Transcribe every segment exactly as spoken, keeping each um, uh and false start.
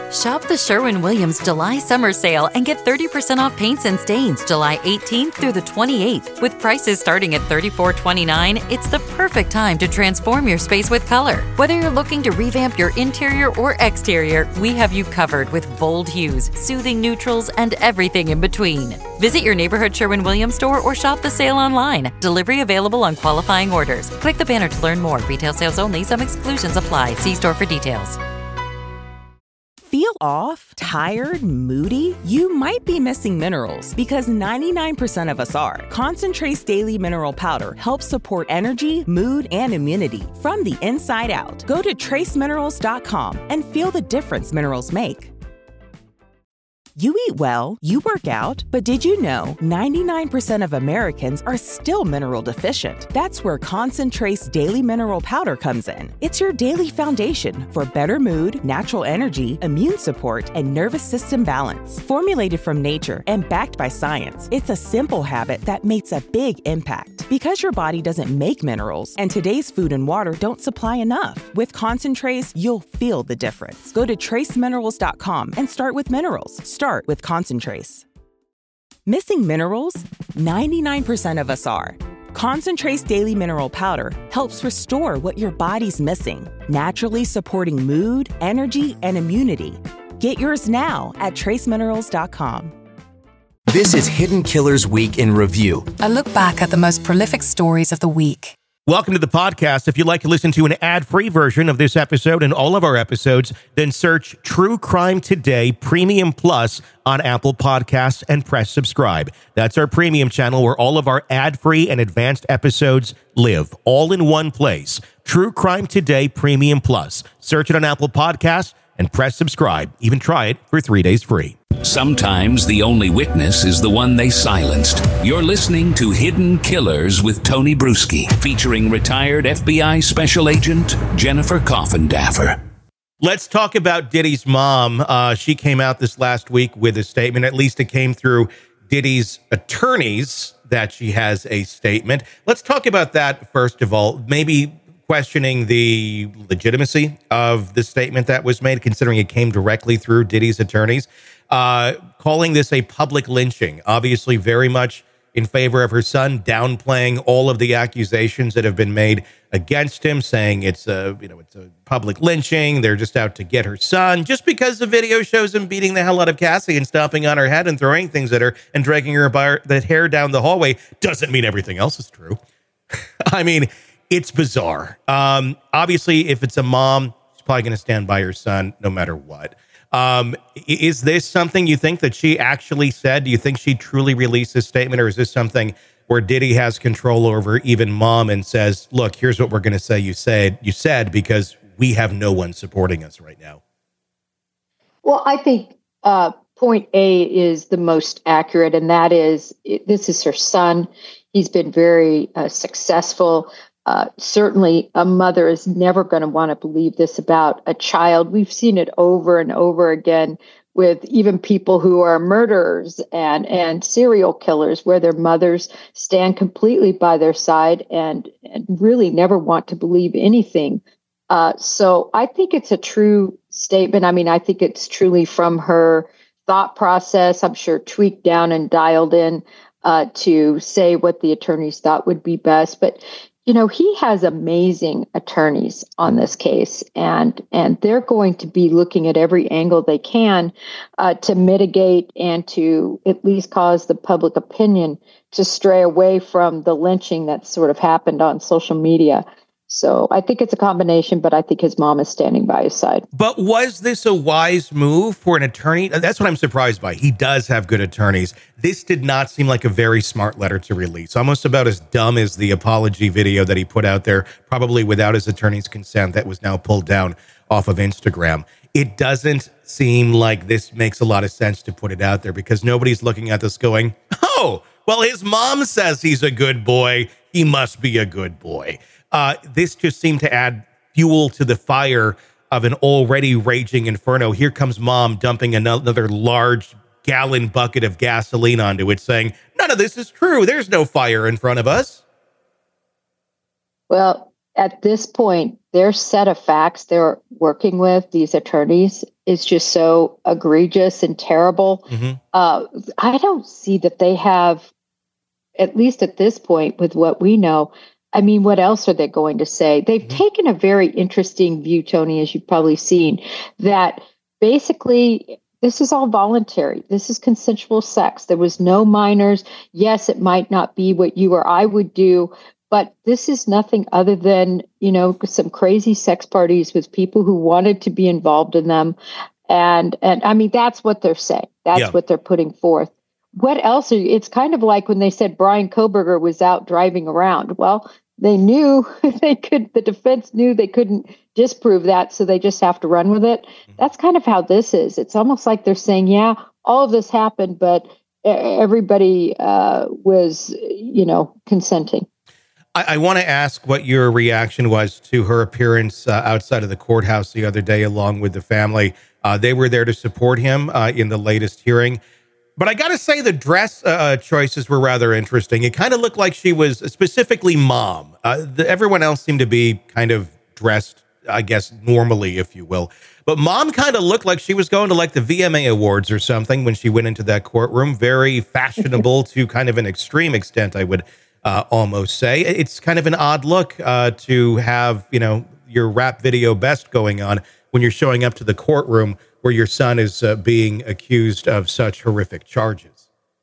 Shop the Sherwin-Williams July Summer Sale and get thirty percent off paints and stains July eighteenth through the twenty-eighth. With prices starting at thirty-four twenty-nine, it's the perfect time to transform your space with color. Whether you're looking to revamp your interior or exterior, we have you covered with bold hues, soothing neutrals, and everything in between. Visit your neighborhood Sherwin-Williams store or shop the sale online. Delivery available on qualifying orders. Click the banner to learn more. Retail sales only. Some exclusions apply. See store for details. Feel off, tired, moody? You might be missing minerals because ninety-nine percent of us are. Concentrate's Daily Mineral Powder helps support energy, mood, and immunity from the inside out. Go to trace minerals dot com and feel the difference minerals make. You eat well, you work out, but did you know ninety-nine percent of Americans are still mineral deficient? That's where Concentrate's Daily Mineral Powder comes in. It's your daily foundation for better mood, natural energy, immune support, and nervous system balance. Formulated from nature and backed by science, it's a simple habit that makes a big impact. Because your body doesn't make minerals, and today's food and water don't supply enough. With Concentrates, you'll feel the difference. Go to trace minerals dot com and start with minerals. Start with Concentrates. Missing minerals? ninety-nine percent of us are. Concentrate's Daily Mineral Powder helps restore what your body's missing, naturally supporting mood, energy, and immunity. Get yours now at trace minerals dot com. This is Hidden Killers Week in Review. A look back at the most prolific stories of the week. Welcome to the podcast. If you'd like to listen to an ad-free version of this episode and all of our episodes, then search True Crime Today Premium Plus on Apple Podcasts and press subscribe. That's our premium channel where all of our ad-free and advanced episodes live, all in one place. True Crime Today Premium Plus. Search it on Apple Podcasts and press subscribe. Even try it for three days free. Sometimes the only witness is the one they silenced. You're listening to Hidden Killers with Tony Bruschi, featuring retired F B I Special Agent Jennifer Coffindaffer. Let's talk about Diddy's mom. Uh, she came out this last week with a statement. At least it came through Diddy's attorneys that she has a statement. Let's talk about that first of all. Maybe questioning the legitimacy of the statement that was made, considering it came directly through Diddy's attorneys. Uh, calling this a public lynching, obviously very much in favor of her son, downplaying all of the accusations that have been made against him, saying it's a, you know, it's a public lynching. They're just out to get her son just because the video shows him beating the hell out of Cassie and stomping on her head and throwing things at her and dragging her by her, the hair down the hallway doesn't mean everything else is true. I mean, it's bizarre. Um, obviously, if it's a mom, she's probably going to stand by her son no matter what. Um, is this something you think that she actually said? Do you think she truly released this statement, or is this something where Diddy has control over even mom and says, look, here's what we're going to say you said, you said, because we have no one supporting us right now? Well, I think uh, point A is the most accurate, and that is it, this is her son. He's been very uh, successful. Uh, certainly, a mother is never going to want to believe this about a child. We've seen it over and over again with even people who are murderers and, and serial killers, where their mothers stand completely by their side and, and really never want to believe anything. Uh, so I think it's a true statement. I mean, I think it's truly from her thought process, I'm sure tweaked down and dialed in uh, to say what the attorneys thought would be best. But you know, he has amazing attorneys on this case, and and they're going to be looking at every angle they can uh, to mitigate and to at least cause the public opinion to stray away from the lynching that sort of happened on social media. So I think it's a combination, but I think his mom is standing by his side. But was this a wise move for an attorney? That's what I'm surprised by. He does have good attorneys. This did not seem like a very smart letter to release. Almost about as dumb as the apology video that he put out there, probably without his attorney's consent, that was now pulled down off of Instagram. It doesn't seem like this makes a lot of sense to put it out there, because nobody's looking at this going, oh, well, his mom says he's a good boy. He must be a good boy. Uh, this just seemed to add fuel to the fire of an already raging inferno. Here comes mom dumping another large gallon bucket of gasoline onto it, saying, none of this is true. There's no fire in front of us. Well, at this point, their set of facts they're working with, these attorneys, is just so egregious and terrible. Mm-hmm. Uh, I don't see that they have, at least at this point with what we know, I mean, what else are they going to say? They've mm-hmm. taken a very interesting view, Tony, as you've probably seen, that basically this is all voluntary. This is consensual sex. There was no minors. Yes, it might not be what you or I would do, but this is nothing other than, you know, some crazy sex parties with people who wanted to be involved in them. And, and I mean, that's what they're saying. That's yeah. what they're putting forth. What else? Are you, it's kind of like when they said Brian Kohberger was out driving around. Well, they knew they could, the defense knew they couldn't disprove that, so they just have to run with it. That's kind of how this is. It's almost like they're saying, yeah, all of this happened, but everybody uh, was, you know, consenting. I, I want to ask what your reaction was to her appearance uh, outside of the courthouse the other day, along with the family. Uh, they were there to support him uh, in the latest hearing. But I got to say the dress uh, choices were rather interesting. It kind of looked like she was specifically mom. Uh, the, everyone else seemed to be kind of dressed, I guess, normally, if you will. But mom kind of looked like she was going to like the V M A Awards or something when she went into that courtroom. Very fashionable to kind of an extreme extent, I would uh, almost say. It's kind of an odd look uh, to have, you know, your rap video best going on when you're showing up to the courtroom where your son is uh, being accused of such horrific charges.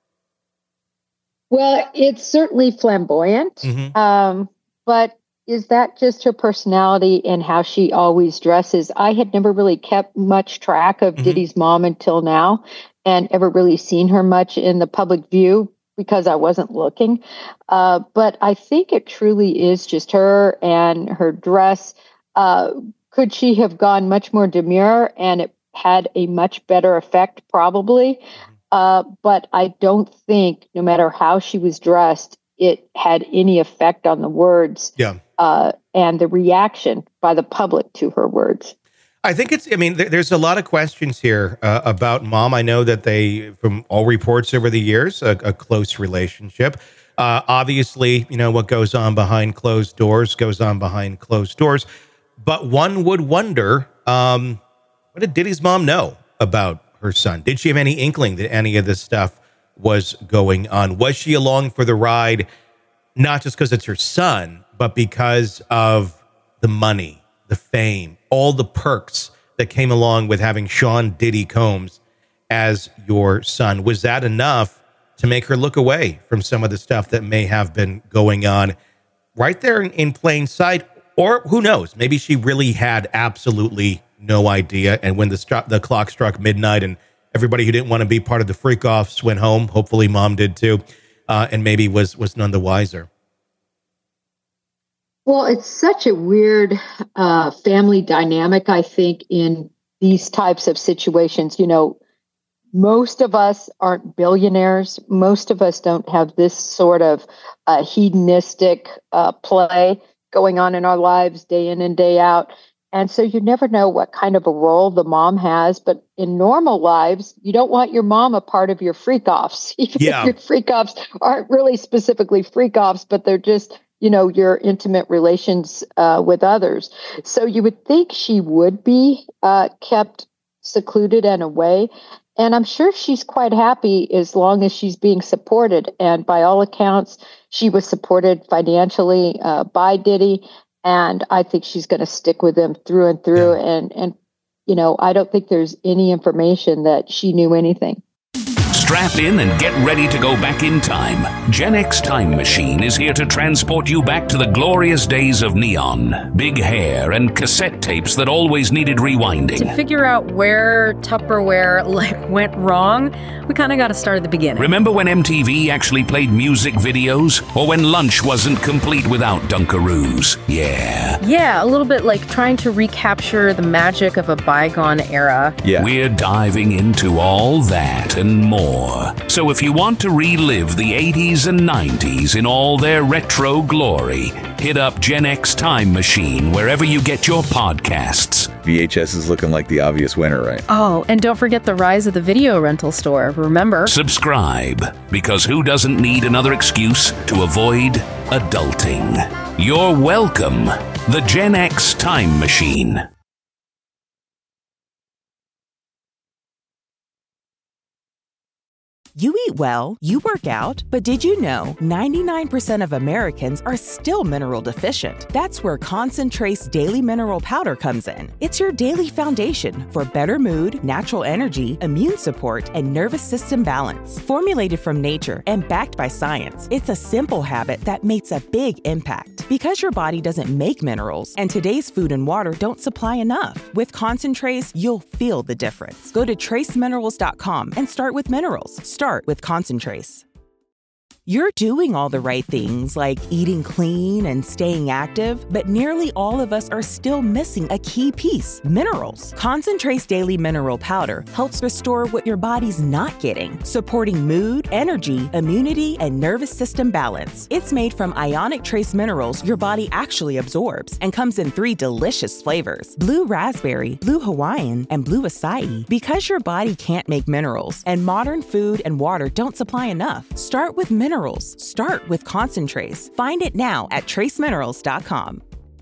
Well, it's certainly flamboyant, mm-hmm. um, but is that just her personality and how she always dresses? I had never really kept much track of mm-hmm. Diddy's mom until now, and ever really seen her much in the public view because I wasn't looking. Uh, but I think it truly is just her and her dress. Uh, could she have gone much more demure and it had a much better effect? Probably. Uh, but I don't think, no matter how she was dressed, it had any effect on the words yeah. uh, and the reaction by the public to her words. I think it's, I mean, th- there's a lot of questions here uh, about mom. I know that they, from all reports over the years, a, a close relationship. Uh, obviously, you know, what goes on behind closed doors goes on behind closed doors. But one would wonder, um, what did Diddy's mom know about her son? Did she have any inkling that any of this stuff was going on? Was she along for the ride, not just because it's her son, but because of the money, the fame, all the perks that came along with having Sean Diddy Combs as your son? Was that enough to make her look away from some of the stuff that may have been going on right there in, in plain sight? Or who knows? Maybe she really had absolutely no idea. And when the stru- the clock struck midnight and everybody who didn't want to be part of the freak-offs went home, hopefully mom did too, uh, and maybe was was none the wiser. Well, it's such a weird uh, family dynamic, I think, in these types of situations. You know, most of us aren't billionaires. Most of us don't have this sort of uh, hedonistic uh, play going on in our lives day in and day out. And so you never know what kind of a role the mom has. But in normal lives, you don't want your mom a part of your freak-offs. Even yeah. if your freak-offs aren't really specifically freak-offs, but they're just, you know, your intimate relations uh, with others. So you would think she would be uh, kept secluded and away. And I'm sure she's quite happy as long as she's being supported. And by all accounts, she was supported financially uh, by Diddy. And I think she's going to stick with him through and through. Yeah. And, and, you know, I don't think there's any information that she knew anything. Strap in and get ready to go back in time. Gen X Time Machine is here to transport you back to the glorious days of neon, big hair, and cassette tapes that always needed rewinding. To figure out where Tupperware like went wrong, we kind of got to start at the beginning. Remember when M T V actually played music videos? Or when lunch wasn't complete without Dunkaroos? Yeah. Yeah, a little bit like trying to recapture the magic of a bygone era. Yeah. We're diving into all that and more. So if you want to relive the eighties and nineties in all their retro glory, hit up Gen X Time Machine wherever you get your podcasts. V H S is looking like the obvious winner, right? Oh, and don't forget the rise of the video rental store. Remember? Subscribe, because who doesn't need another excuse to avoid adulting? You're welcome. The Gen X Time Machine. You eat well, you work out, but did you know ninety-nine percent of Americans are still mineral deficient? That's where Concentrace Daily Mineral Powder comes in. It's your daily foundation for better mood, natural energy, immune support, and nervous system balance. Formulated from nature and backed by science, it's a simple habit that makes a big impact. Because your body doesn't make minerals, and today's food and water don't supply enough. With Concentrace, you'll feel the difference. Go to trace minerals dot com and start with minerals. Start with Concentrace. You're doing all the right things like eating clean and staying active, but nearly all of us are still missing a key piece, minerals. Concentrace Daily Mineral Powder helps restore what your body's not getting, supporting mood, energy, immunity, and nervous system balance. It's made from ionic trace minerals your body actually absorbs and comes in three delicious flavors, blue raspberry, blue Hawaiian, and blue acai. Because your body can't make minerals and modern food and water don't supply enough, start with minerals. Start with Concentrace. Find it now at trace minerals dot com.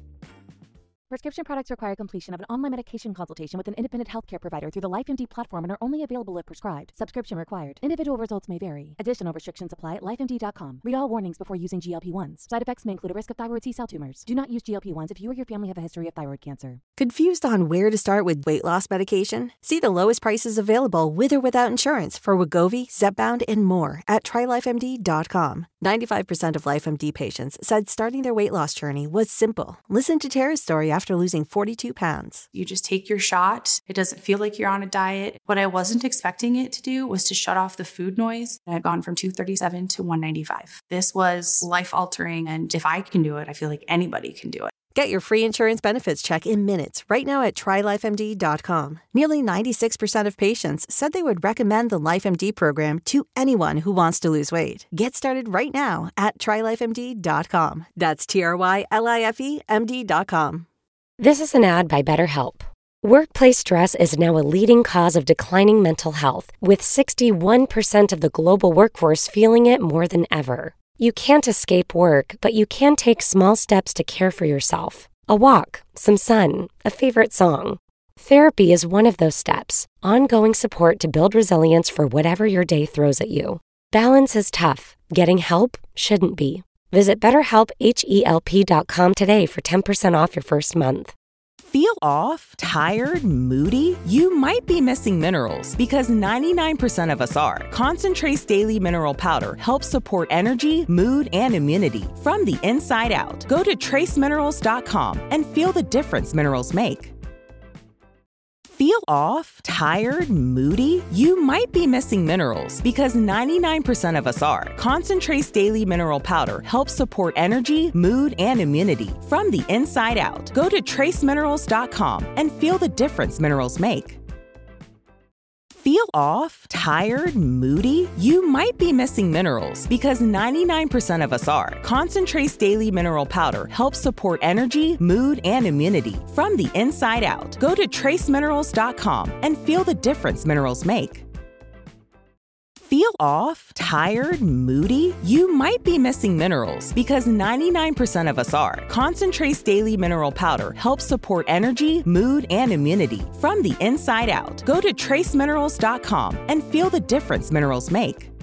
Prescription products require completion of an online medication consultation with an independent healthcare provider through the LifeMD platform and are only available if prescribed. Subscription required. Individual results may vary. Additional restrictions apply at life M D dot com. Read all warnings before using G L P ones. Side effects may include a risk of thyroid C-cell tumors. Do not use G L P ones if you or your family have a history of thyroid cancer. Confused on where to start with weight loss medication? See the lowest prices available with or without insurance for Wegovy, Zepbound, and more at try life M D dot com. ninety-five percent of LifeMD patients said starting their weight loss journey was simple. Listen to Tara's story after losing forty-two pounds. You just take your shot. It doesn't feel like you're on a diet. What I wasn't expecting it to do was to shut off the food noise. I had gone from two thirty-seven to one ninety-five. This was life-altering, and if I can do it, I feel like anybody can do it. Get your free insurance benefits check in minutes right now at try life M D dot com. Nearly ninety-six percent of patients said they would recommend the LifeMD program to anyone who wants to lose weight. Get started right now at try life M D dot com. That's T R Y L I F E M D dot com. This is an ad by BetterHelp. Workplace stress is now a leading cause of declining mental health, with sixty-one percent of the global workforce feeling it more than ever. You can't escape work, but you can take small steps to care for yourself. A walk, some sun, a favorite song. Therapy is one of those steps, ongoing support to build resilience for whatever your day throws at you. Balance is tough. Getting help shouldn't be. Visit BetterHelp H E L P dot com today for ten percent off your first month. Feel off, tired, moody? You might be missing minerals because ninety-nine percent of us are. Concentrace Daily Mineral Powder helps support energy, mood, and immunity from the inside out. Go to trace minerals dot com and feel the difference minerals make. Feel off, tired, moody? You might be missing minerals because ninety-nine percent of us are. Concentrace Daily Mineral Powder helps support energy, mood, and immunity from the inside out. Go to trace minerals dot com and feel the difference minerals make. Feel off, tired, moody? You might be missing minerals because ninety-nine percent of us are. Concentrace Daily Mineral Powder helps support energy, mood, and immunity from the inside out. Go to trace minerals dot com and feel the difference minerals make. Feel off, tired, moody? You might be missing minerals because ninety-nine percent of us are. Concentrace Daily Mineral Powder helps support energy, mood, and immunity from the inside out. Go to trace minerals dot com and feel the difference minerals make.